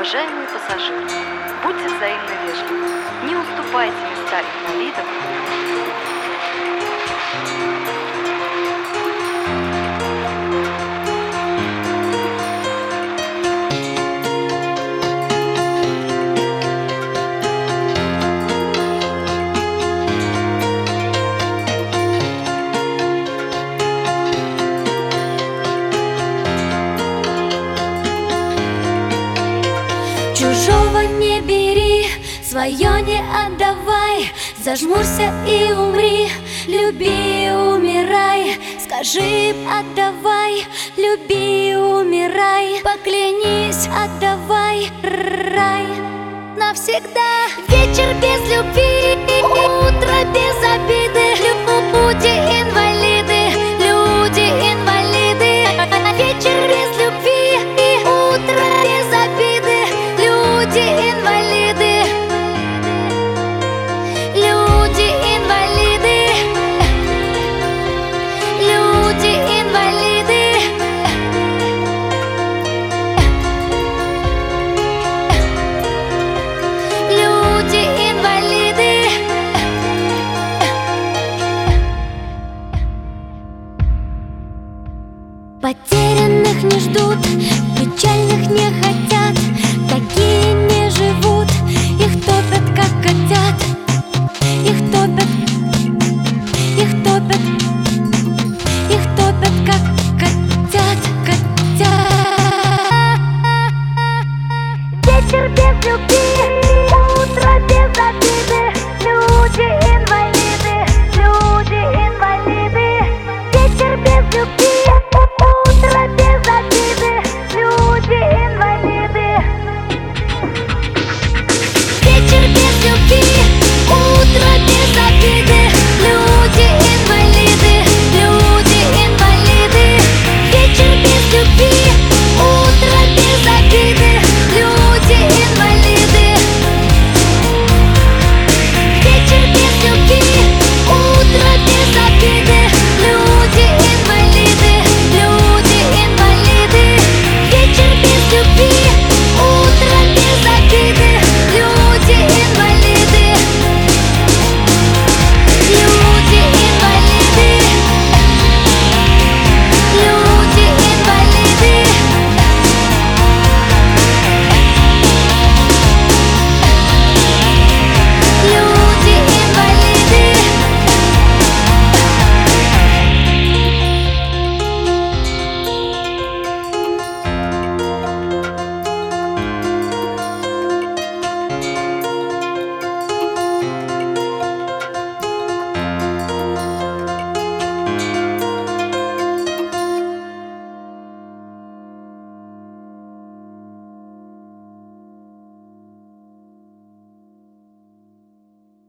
Уважаемые пассажиры, будьте взаимно вежливы, не уступайте места инвалидам. Чужого не бери, свое не отдавай. Зажмурься и умри, люби, умирай. Скажи, отдавай, люби, умирай. Поклянись, отдавай, рай. Навсегда вечер без любви, утро без обиды. Люди инвалиды, люди инвалиды. Вечер без любви, утро без обиды. Люди инвалиды, люди инвалиды, люди инвалиды. Люди инвалиды. Потерянных не ждут, печальных не хотят. Такие не